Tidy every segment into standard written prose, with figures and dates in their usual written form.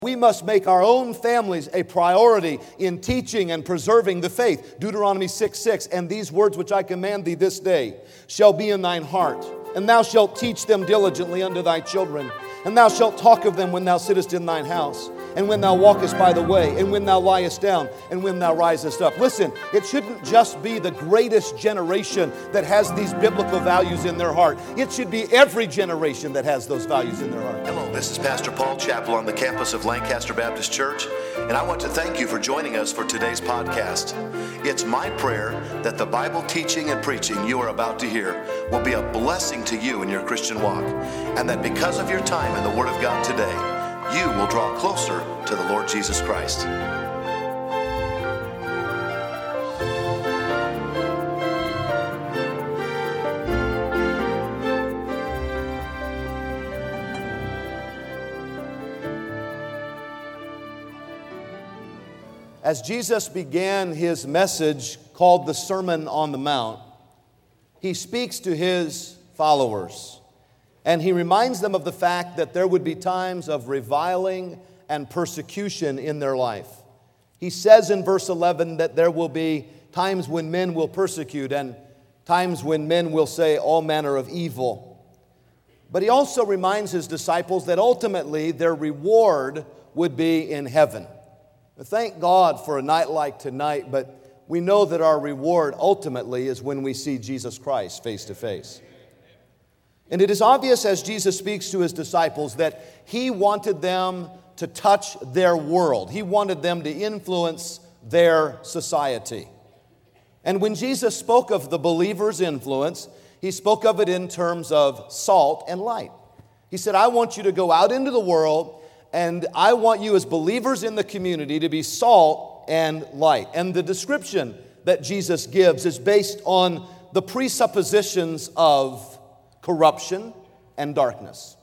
We must make our own families a priority in teaching and preserving the faith. Deuteronomy 6:6, and these words which I command thee this day shall be in thine heart, and thou shalt teach them diligently unto thy children, and thou shalt talk of them when thou sittest in thine house, and when thou walkest by the way, and when thou liest down, and when thou risest up. Listen, it shouldn't just be the greatest generation that has these biblical values in their heart. It should be every generation that has those values in their heart. Hello, this is Pastor Paul Chappell on the campus of Lancaster Baptist Church, and I want to thank you for joining us for today's podcast. It's my prayer that the Bible teaching and preaching you are about to hear will be a blessing to you in your Christian walk, and that because of your time in the Word of God today, you will draw closer to the Lord Jesus Christ. As Jesus began his message called the Sermon on the Mount, he speaks to his followers. And he reminds them of the fact that there would be times of reviling and persecution in their life. He says in verse 11 that there will be times when men will persecute and times when men will say all manner of evil. But he also reminds his disciples that ultimately their reward would be in heaven. Thank God for a night like tonight, but we know that our reward ultimately is when we see Jesus Christ face to face. And it is obvious as Jesus speaks to his disciples that he wanted them to touch their world. He wanted them to influence their society. And when Jesus spoke of the believer's influence, he spoke of it in terms of salt and light. He said, I want you to go out into the world, and I want you as believers in the community to be salt and light. And the description that Jesus gives is based on the presuppositions of corruption and darkness.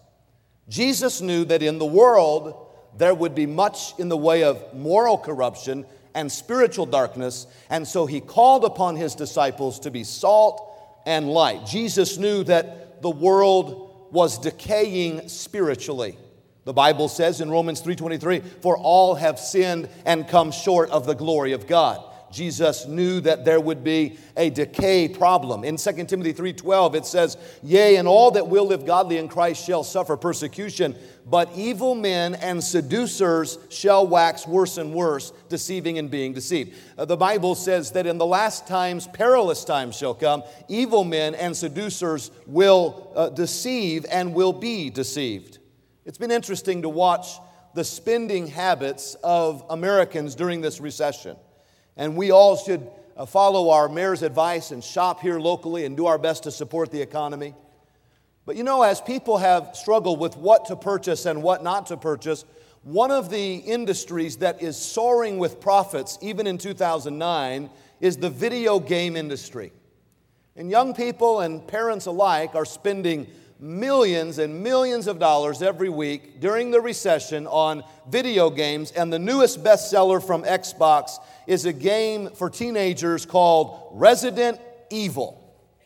Jesus knew that in the world there would be much in the way of moral corruption and spiritual darkness, and so he called upon his disciples to be salt and light. Jesus knew that the world was decaying spiritually. The Bible says in Romans 3:23, for all have sinned and come short of the glory of God. Jesus knew that there would be a decay problem. In 2 Timothy 3:12 it says, yea, and all that will live godly in Christ shall suffer persecution, but evil men and seducers shall wax worse and worse, deceiving and being deceived. The Bible says that in the last times, perilous times shall come. Evil men and seducers will deceive and will be deceived. It's been interesting to watch the spending habits of Americans during this recession. And we all should follow our mayor's advice and shop here locally and do our best to support the economy. But you know, as people have struggled with what to purchase and what not to purchase, one of the industries that is soaring with profits, even in 2009, is the video game industry. And young people and parents alike are spending millions and millions of dollars every week during the recession on video games, and the newest bestseller from Xbox is a game for teenagers called Resident Evil.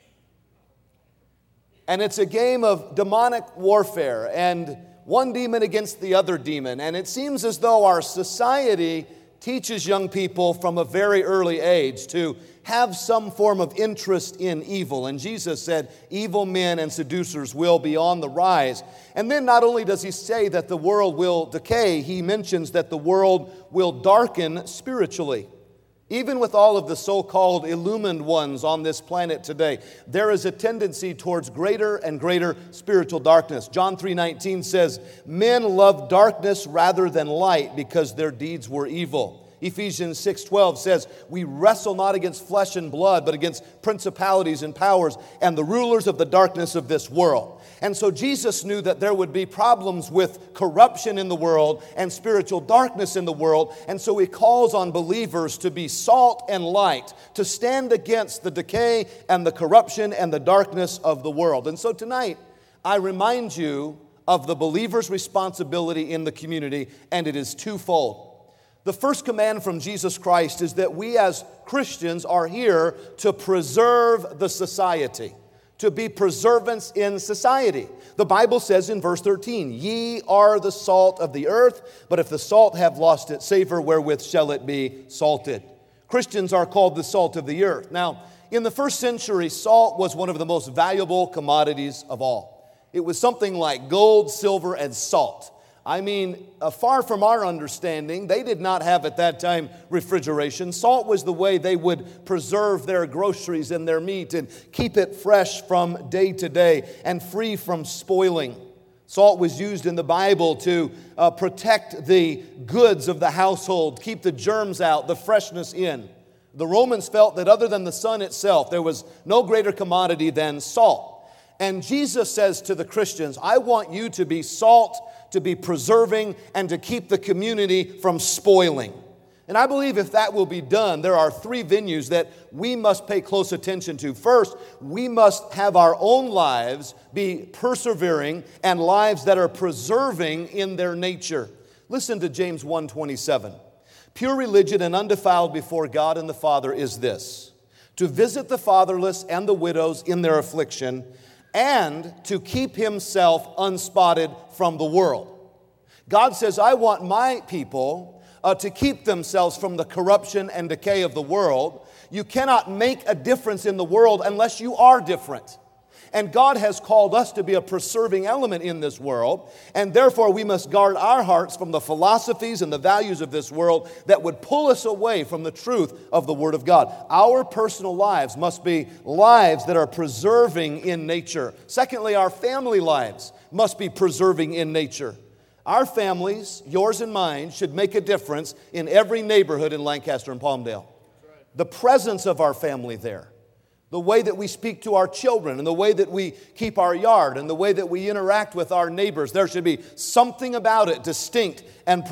And it's a game of demonic warfare and one demon against the other demon. And it seems as though our society teaches young people from a very early age to have some form of interest in evil. And Jesus said, evil men and seducers will be on the rise. And then not only does he say that the world will decay, he mentions that the world will darken spiritually. Even with all of the so-called illumined ones on this planet today, there is a tendency towards greater and greater spiritual darkness. John 3:19 says, men love darkness rather than light because their deeds were evil. Ephesians 6:12 says, we wrestle not against flesh and blood, but against principalities and powers and the rulers of the darkness of this world. And so Jesus knew that there would be problems with corruption in the world and spiritual darkness in the world. And so he calls on believers to be salt and light, to stand against the decay and the corruption and the darkness of the world. And so tonight, I remind you of the believer's responsibility in the community, and it is twofold. The first command from Jesus Christ is that we as Christians are here to preserve the society, to be preservants in society. The Bible says in verse 13, "Ye are the salt of the earth, but if the salt have lost its savor, wherewith shall it be salted?" Christians are called the salt of the earth. Now, in the first century, salt was one of the most valuable commodities of all. It was something like gold, silver, and salt. I mean, far from our understanding, they did not have at that time refrigeration. Salt was the way they would preserve their groceries and their meat and keep it fresh from day to day and free from spoiling. Salt was used in the Bible to protect the goods of the household, keep the germs out, the freshness in. The Romans felt that other than the sun itself, there was no greater commodity than salt. And Jesus says to the Christians, "I want you to be salt, to be preserving, and to keep the community from spoiling." And I believe if that will be done, there are three venues that we must pay close attention to. First, we must have our own lives be persevering and lives that are preserving in their nature. Listen to James 1:27. "Pure religion and undefiled before God and the Father is this, to visit the fatherless and the widows in their affliction, and to keep himself unspotted from the world." God says, I want my people to keep themselves from the corruption and decay of the world. You cannot make a difference in the world unless you are different. And God has called us to be a preserving element in this world, and therefore we must guard our hearts from the philosophies and the values of this world that would pull us away from the truth of the Word of God. Our personal lives must be lives that are preserving in nature. Secondly, our family lives must be preserving in nature. Our families, yours and mine, should make a difference in every neighborhood in Lancaster and Palmdale. The presence of our family there, the way that we speak to our children, and the way that we keep our yard, and the way that we interact with our neighbors. There should be something about it distinct and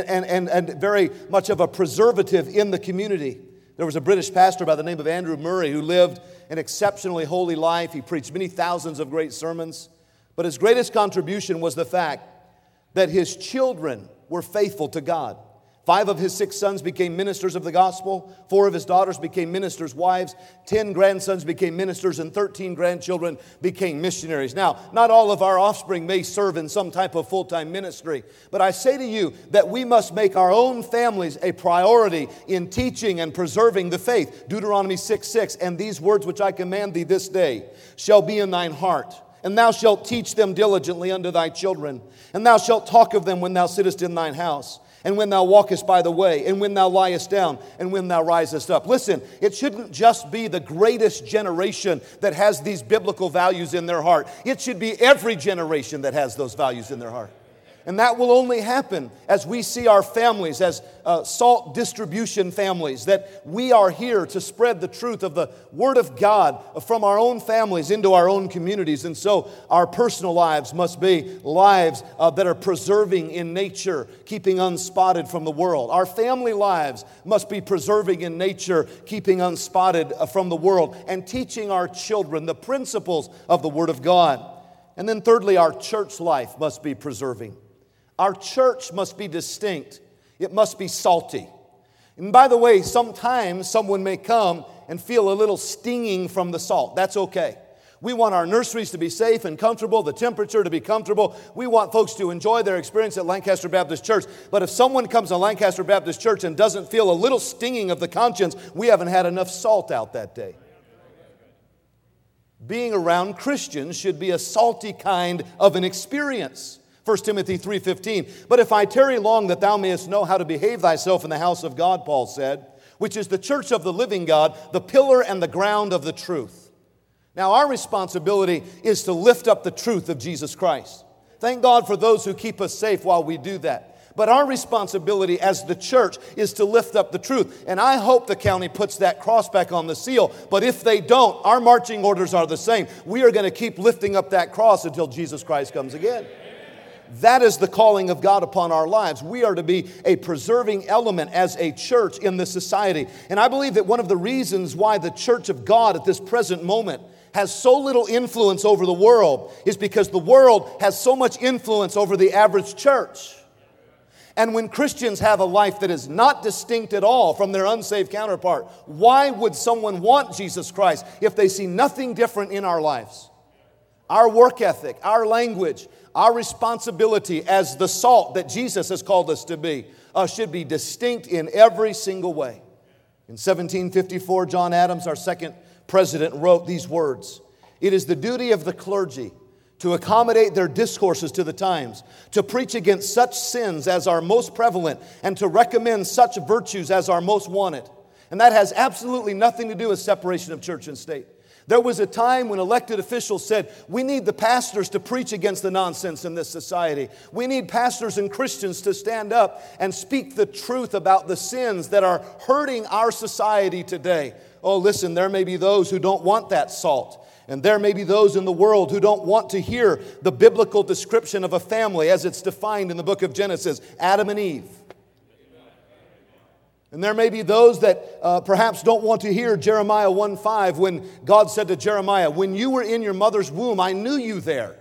very much of a preservative in the community. There was a British pastor by the name of Andrew Murray who lived an exceptionally holy life. He preached many thousands of great sermons. But his greatest contribution was the fact that his children were faithful to God. 5 of his 6 sons became ministers of the gospel. 4 of his daughters became ministers' wives. 10 grandsons became ministers, and 13 grandchildren became missionaries. Now, not all of our offspring may serve in some type of full-time ministry, but I say to you that we must make our own families a priority in teaching and preserving the faith. Deuteronomy 6:6, "And these words which I command thee this day shall be in thine heart, and thou shalt teach them diligently unto thy children, and thou shalt talk of them when thou sittest in thine house, and when thou walkest by the way, and when thou liest down, and when thou risest up." Listen, it shouldn't just be the greatest generation that has these biblical values in their heart. It should be every generation that has those values in their heart. And that will only happen as we see our families as salt distribution families, that we are here to spread the truth of the Word of God from our own families into our own communities. And so our personal lives must be lives that are preserving in nature, keeping unspotted from the world. Our family lives must be preserving in nature, keeping unspotted from the world, and teaching our children the principles of the Word of God. And then thirdly, our church life must be preserving. Our church must be distinct. It must be salty. And by the way, sometimes someone may come and feel a little stinging from the salt. That's okay. We want our nurseries to be safe and comfortable, the temperature to be comfortable. We want folks to enjoy their experience at Lancaster Baptist Church. But if someone comes to Lancaster Baptist Church and doesn't feel a little stinging of the conscience, we haven't had enough salt out that day. Being around Christians should be a salty kind of an experience. 1 Timothy 3:15, "But if I tarry long, that thou mayest know how to behave thyself in the house of God," Paul said, "which is the church of the living God, the pillar and the ground of the truth." Now, our responsibility is to lift up the truth of Jesus Christ. Thank God for those who keep us safe while we do that. But our responsibility as the church is to lift up the truth. And I hope the county puts that cross back on the seal. But if they don't, our marching orders are the same. We are going to keep lifting up that cross until Jesus Christ comes again. That is the calling of God upon our lives. We are to be a preserving element as a church in this society. And I believe that one of the reasons why the church of God at this present moment has so little influence over the world is because the world has so much influence over the average church. And when Christians have a life that is not distinct at all from their unsaved counterpart, why would someone want Jesus Christ if they see nothing different in our lives? Our work ethic, our language, our responsibility as the salt that Jesus has called us to be should be distinct in every single way. In 1754, John Adams, our second president, wrote these words: "It is the duty of the clergy to accommodate their discourses to the times, to preach against such sins as are most prevalent, and to recommend such virtues as are most wanted." And that has absolutely nothing to do with separation of church and state. There was a time when elected officials said, we need the pastors to preach against the nonsense in this society. We need pastors and Christians to stand up and speak the truth about the sins that are hurting our society today. Oh, listen, there may be those who don't want that salt. And there may be those in the world who don't want to hear the biblical description of a family as it's defined in the book of Genesis, Adam and Eve. And there may be those that perhaps don't want to hear Jeremiah 1:5 when God said to Jeremiah, "When you were in your mother's womb, I knew you there."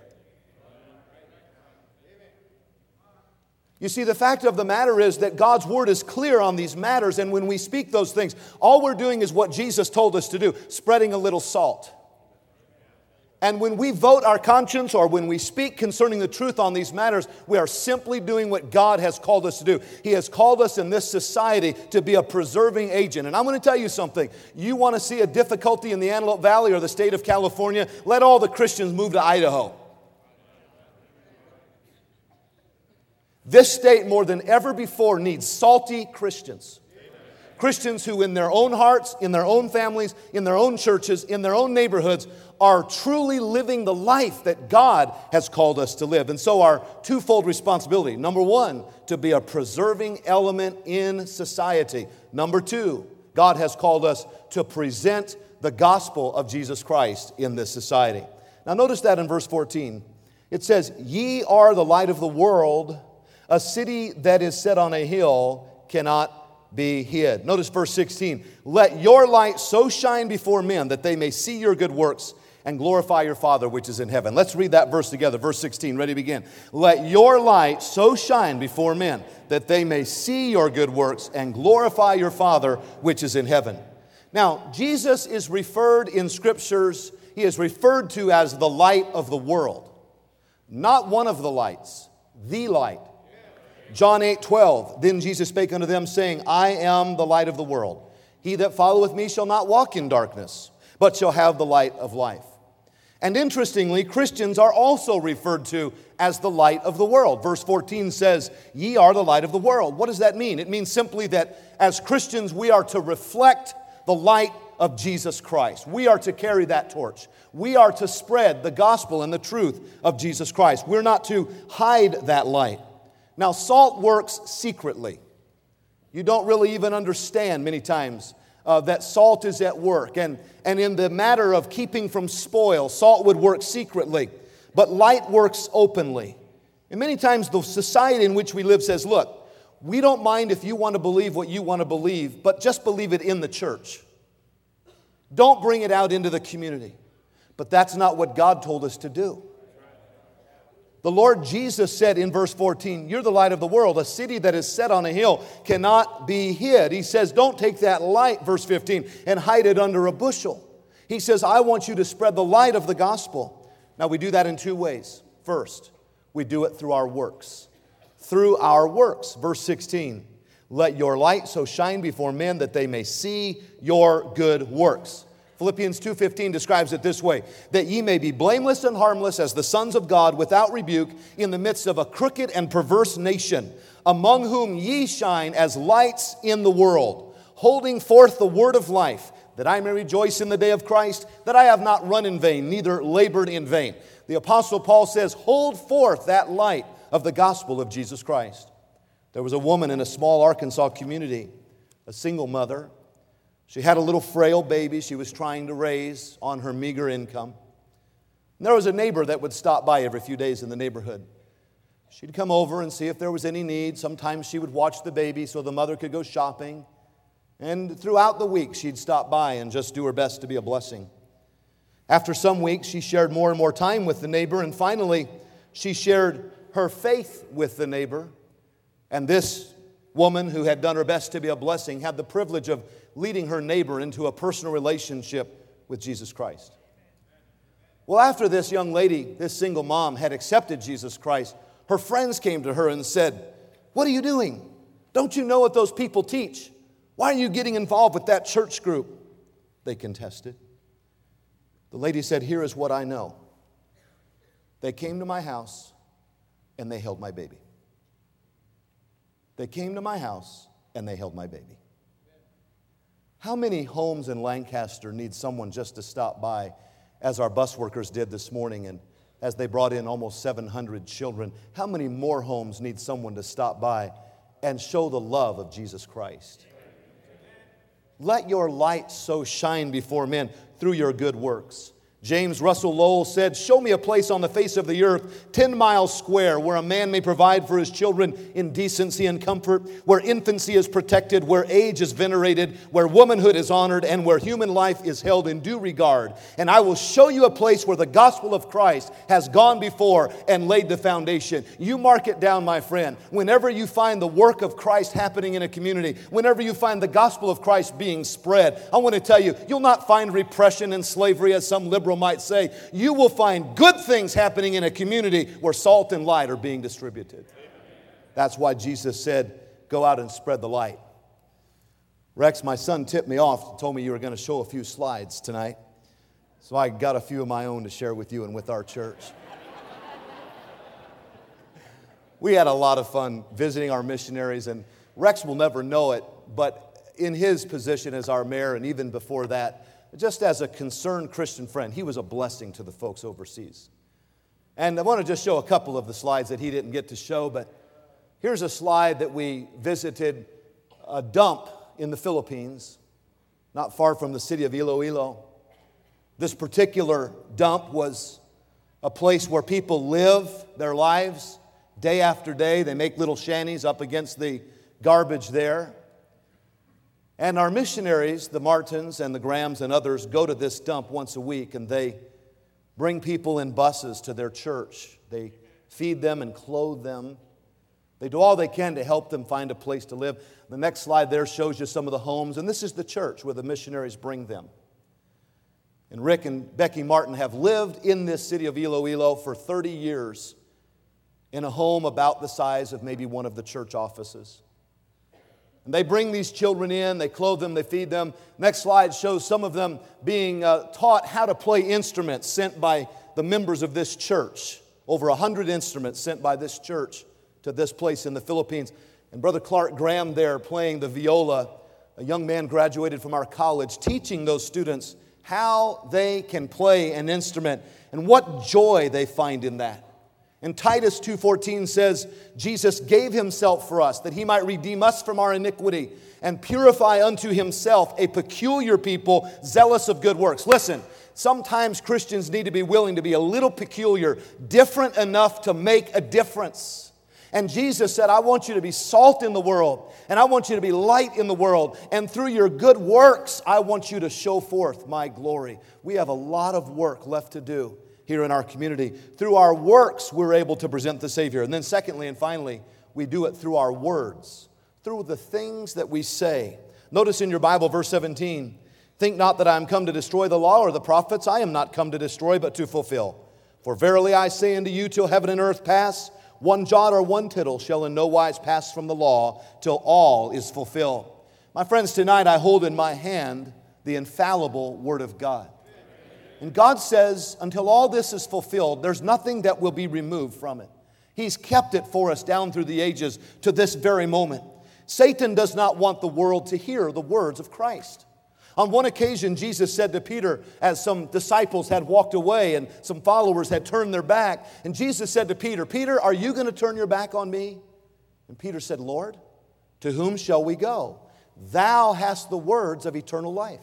You see, the fact of the matter is that God's word is clear on these matters, and when we speak those things, all we're doing is what Jesus told us to do, spreading a little salt. And when we vote our conscience or when we speak concerning the truth on these matters, we are simply doing what God has called us to do. He has called us in this society to be a preserving agent. And I'm going to tell you something. You want to see a difficulty in the Antelope Valley or the state of California? Let all the Christians move to Idaho. This state, more than ever before, needs salty Christians. Christians who in their own hearts, in their own families, in their own churches, in their own neighborhoods are truly living the life that God has called us to live. And so our twofold responsibility. Number one, to be a preserving element in society. Number two, God has called us to present the gospel of Jesus Christ in this society. Now notice that in verse 14. It says, "Ye are the light of the world. A city that is set on a hill cannot be hid." Notice verse 16. "Let your light so shine before men that they may see your good works and glorify your Father which is in heaven." Let's read that verse together. Verse 16, ready to begin. "Let your light so shine before men that they may see your good works and glorify your Father which is in heaven." Now, Jesus is referred in Scriptures, He is referred to as the light of the world. Not one of the lights, the light. John 8:12, "Then Jesus spake unto them, saying, I am the light of the world. He that followeth me shall not walk in darkness, but shall have the light of life." And interestingly, Christians are also referred to as the light of the world. Verse 14 says, "Ye are the light of the world." What does that mean? It means simply that as Christians, we are to reflect the light of Jesus Christ. We are to carry that torch. We are to spread the gospel and the truth of Jesus Christ. We're not to hide that light. Now, salt works secretly. You don't really even understand many times that salt is at work. And in the matter of keeping from spoil, salt would work secretly, but light works openly. And many times the society in which we live says, look, we don't mind if you want to believe what you want to believe, but just believe it in the church. Don't bring it out into the community. But that's not what God told us to do. The Lord Jesus said in verse 14, "You're the light of the world. A city that is set on a hill cannot be hid." He says, don't take that light, verse 15, and hide it under a bushel. He says, I want you to spread the light of the gospel. Now, we do that in two ways. First, we do it through our works. Through our works. Verse 16, "Let your light so shine before men that they may see your good works." Philippians 2:15 describes it this way, "That ye may be blameless and harmless as the sons of God, without rebuke, in the midst of a crooked and perverse nation, among whom ye shine as lights in the world, holding forth the word of life, that I may rejoice in the day of Christ, that I have not run in vain, neither labored in vain." The Apostle Paul says, hold forth that light of the gospel of Jesus Christ. There was a woman in a small Arkansas community, a single mother. She had a little frail baby she was trying to raise on her meager income. And there was a neighbor that would stop by every few days in the neighborhood. She'd come over and see if there was any need. Sometimes she would watch the baby so the mother could go shopping. And throughout the week, she'd stop by and just do her best to be a blessing. After some weeks, she shared more and more time with the neighbor. And finally, she shared her faith with the neighbor. And this woman, who had done her best to be a blessing, had the privilege of leading her neighbor into a personal relationship with Jesus Christ. Well, after this young lady, this single mom, had accepted Jesus Christ, her friends came to her and said, "What are you doing? Don't you know what those people teach? Why are you getting involved with that church group?" They contested. The lady said, "Here is what I know. They came to my house and they held my baby. They came to my house and they held my baby." How many homes in Lancaster need someone just to stop by, as our bus workers did this morning, and as they brought in almost 700 children? How many more homes need someone to stop by and show the love of Jesus Christ? Let your light so shine before men through your good works. James Russell Lowell said, "Show me a place on the face of the earth, 10 miles square, where a man may provide for his children in decency and comfort, where infancy is protected, where age is venerated, where womanhood is honored, and where human life is held in due regard. And I will show you a place where the gospel of Christ has gone before and laid the foundation." You mark it down, my friend. Whenever you find the work of Christ happening in a community, whenever you find the gospel of Christ being spread, I want to tell you, you'll not find repression and slavery, as some liberal might say. You will find good things happening in a community where salt and light are being distributed. That's why Jesus said, "Go out and spread the light." Rex, my son, tipped me off, told me you were going to show a few slides tonight. So I got a few of my own to share with you and with our church. We had a lot of fun visiting our missionaries, and Rex will never know it, but in his position as our mayor, and even before that, just as a concerned Christian friend, he was a blessing to the folks overseas. And I want to just show a couple of the slides that he didn't get to show, but here's a slide that we visited a dump in the Philippines, not far from the city of Iloilo. This particular dump was a place where people live their lives day after day. They make little shanties up against the garbage there. And our missionaries, the Martins and the Grahams and others, go to this dump once a week, and they bring people in buses to their church. They feed them and clothe them. They do all they can to help them find a place to live. The next slide there shows you some of the homes, and this is the church where the missionaries bring them. And Rick and Becky Martin have lived in this city of Iloilo for 30 years in a home about the size of maybe one of the church offices. And they bring these children in, they clothe them, they feed them. Next slide shows some of them being taught how to play instruments sent by the members of this church. Over 100 instruments sent by this church to this place in the Philippines. And Brother Clark Graham there playing the viola, a young man graduated from our college, teaching those students how they can play an instrument and what joy they find in that. And Titus 2:14 says, "Jesus gave himself for us, that he might redeem us from our iniquity and purify unto himself a peculiar people, zealous of good works." Listen, sometimes Christians need to be willing to be a little peculiar, different enough to make a difference. And Jesus said, "I want you to be salt in the world, and I want you to be light in the world, and through your good works, I want you to show forth my glory." We have a lot of work left to do here in our community. Through our works, we're able to present the Savior. And then secondly and finally, we do it through our words, through the things that we say. Notice in your Bible, verse 17, "Think not that I am come to destroy the law or the prophets. I am not come to destroy, but to fulfill. For verily I say unto you, till heaven and earth pass, one jot or one tittle shall in no wise pass from the law, till all is fulfilled." My friends, tonight I hold in my hand the infallible Word of God. And God says, until all this is fulfilled, there's nothing that will be removed from it. He's kept it for us down through the ages to this very moment. Satan does not want the world to hear the words of Christ. On one occasion, Jesus said to Peter, as some disciples had walked away and some followers had turned their back, and Jesus said to Peter, "Peter, are you going to turn your back on me?" And Peter said, "Lord, to whom shall we go? Thou hast the words of eternal life."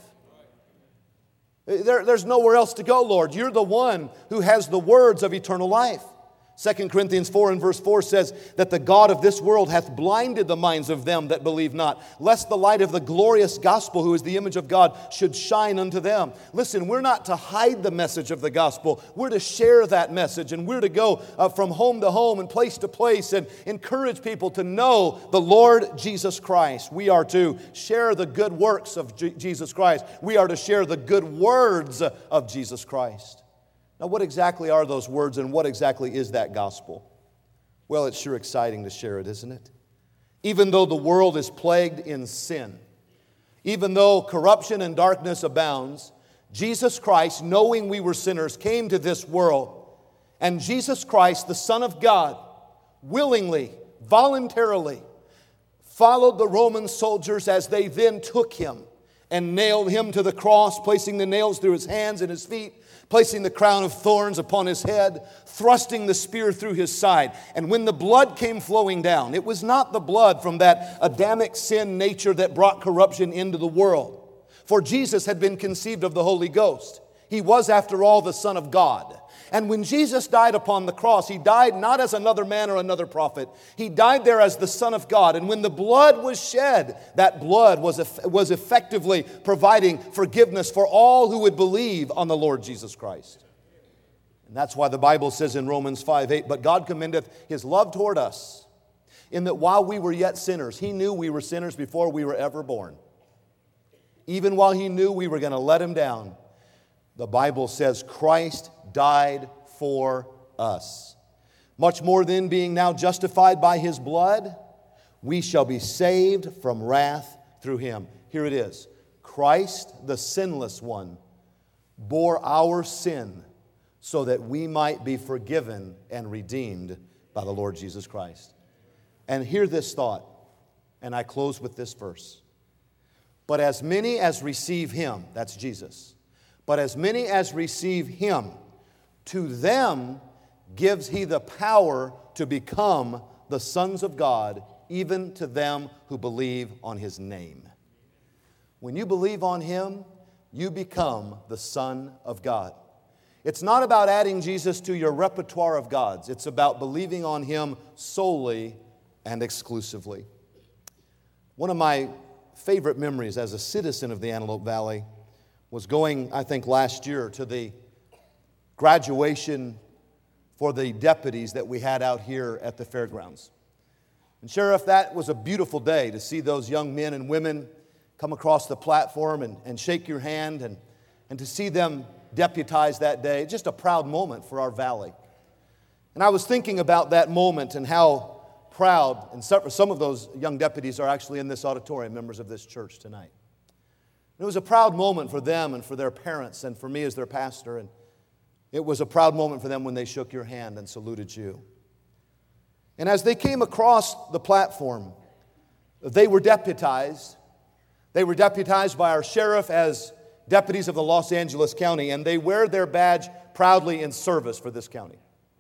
There's nowhere else to go, Lord. You're the one who has the words of eternal life. 2 Corinthians 4 and verse 4 says that the God of this world hath blinded the minds of them that believe not, lest the light of the glorious gospel, who is the image of God, should shine unto them. Listen, we're not to hide the message of the gospel. We're to share that message, and we're to go from home to home and place to place and encourage people to know the Lord Jesus Christ. We are to share the good works of Jesus Christ. We are to share the good words of Jesus Christ. Now, what exactly are those words, and what exactly is that gospel? Well, it's sure exciting to share it, isn't it? Even though the world is plagued in sin, even though corruption and darkness abounds, Jesus Christ, knowing we were sinners, came to this world. And Jesus Christ, the Son of God, willingly, voluntarily, followed the Roman soldiers as they then took him and nailed him to the cross, placing the nails through his hands and his feet, placing the crown of thorns upon his head, thrusting the spear through his side. And when the blood came flowing down, it was not the blood from that Adamic sin nature that brought corruption into the world. For Jesus had been conceived of the Holy Ghost. He was, after all, the Son of God. And when Jesus died upon the cross, He died not as another man or another prophet. He died there as the Son of God. And when the blood was shed, that blood was effectively providing forgiveness for all who would believe on the Lord Jesus Christ. And that's why the Bible says in Romans 5:8, "But God commendeth His love toward us, in that while we were yet sinners," He knew we were sinners before we were ever born. Even while He knew we were going to let Him down, the Bible says Christ died for us. Much more then, being now justified by His blood, we shall be saved from wrath through Him. Here it is. Christ, the sinless one, bore our sin so that we might be forgiven and redeemed by the Lord Jesus Christ. And hear this thought, and I close with this verse. "But as many as receive Him," that's Jesus, "but as many as receive Him, to them gives He the power to become the sons of God, even to them who believe on His name." When you believe on Him, you become the Son of God. It's not about adding Jesus to your repertoire of gods. It's about believing on Him solely and exclusively. One of my favorite memories as a citizen of the Antelope Valley was going, I think last year, to the graduation for the deputies that we had out here at the fairgrounds. And Sheriff, that was a beautiful day to see those young men and women come across the platform and shake your hand and to see them deputized that day. Just a proud moment for our valley. And I was thinking about that moment and how proud, and some of those young deputies are actually in this auditorium, members of this church tonight. It was a proud moment for them and for their parents and for me as their pastor. And it was a proud moment for them when they shook your hand and saluted you. And as they came across the platform, they were deputized. They were deputized by our sheriff as deputies of the Los Angeles County, and they wear their badge proudly in service for this county.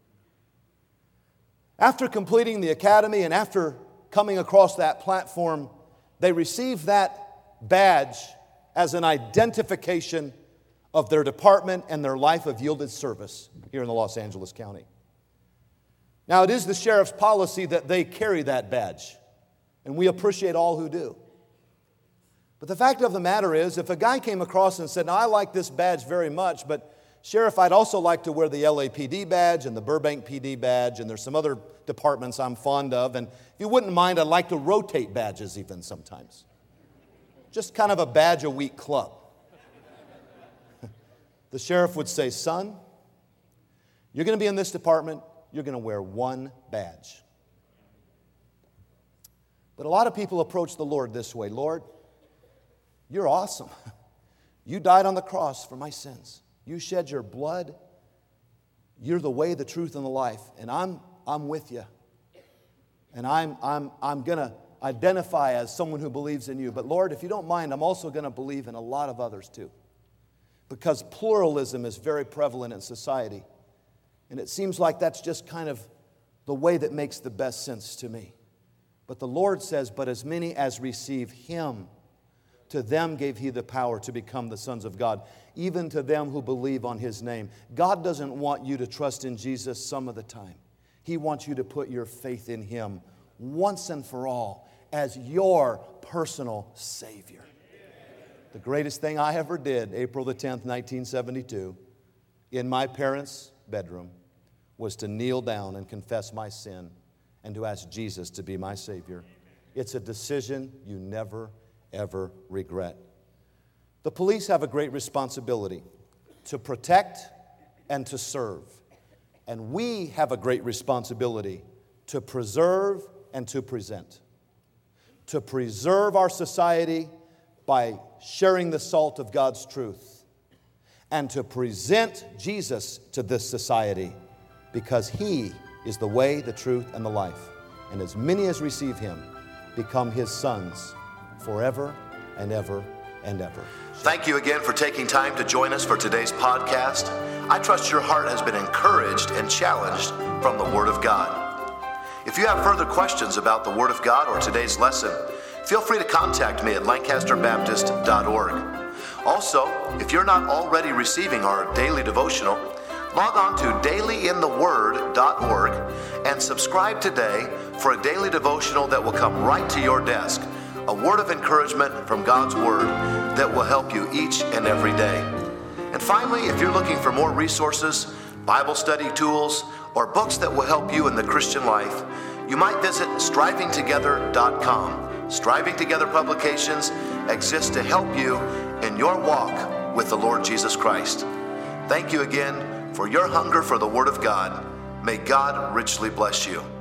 After completing the academy and after coming across that platform, they received that badge as an identification of their department and their life of yielded service here in the Los Angeles County. Now, it is the sheriff's policy that they carry that badge, and we appreciate all who do. But the fact of the matter is, if a guy came across and said, "Now, I like this badge very much, but Sheriff, I'd also like to wear the LAPD badge and the Burbank PD badge, and there's some other departments I'm fond of, and if you wouldn't mind, I'd like to rotate badges even sometimes. Just kind of a badge-a-week club." The sheriff would say, "Son, you're going to be in this department, you're going to wear one badge." But a lot of people approach the Lord this way: "Lord, you're awesome. You died on the cross for my sins. You shed your blood. You're the way, the truth, and the life. And I'm with you. And I'm going to identify as someone who believes in you. But Lord, if you don't mind, I'm also going to believe in a lot of others too. Because pluralism is very prevalent in society. And it seems like that's just kind of the way that makes the best sense to me. But the Lord says, but as many as receive Him, to them gave He the power to become the sons of God, even to them who believe on His name." God doesn't want you to trust in Jesus some of the time. He wants you to put your faith in Him once and for all as your personal Savior. The greatest thing I ever did, April the 10th, 1972, in my parents' bedroom, was to kneel down and confess my sin and to ask Jesus to be my Savior. It's a decision you never, ever regret. The police have a great responsibility to protect and to serve. And we have a great responsibility to preserve and to present. To preserve our society by sharing the salt of God's truth. And to present Jesus to this society because He is the way, the truth, and the life. And as many as receive Him become His sons forever and ever and ever. Thank you again for taking time to join us for today's podcast. I trust your heart has been encouraged and challenged from the Word of God. If you have further questions about the Word of God or today's lesson, feel free to contact me at lancasterbaptist.org. Also, if you're not already receiving our daily devotional, log on to dailyintheword.org and subscribe today for a daily devotional that will come right to your desk. A word of encouragement from God's Word that will help you each and every day. And finally, if you're looking for more resources, Bible study tools, or books that will help you in the Christian life, you might visit strivingtogether.com. Striving Together publications exist to help you in your walk with the Lord Jesus Christ. Thank you again for your hunger for the Word of God. May God richly bless you.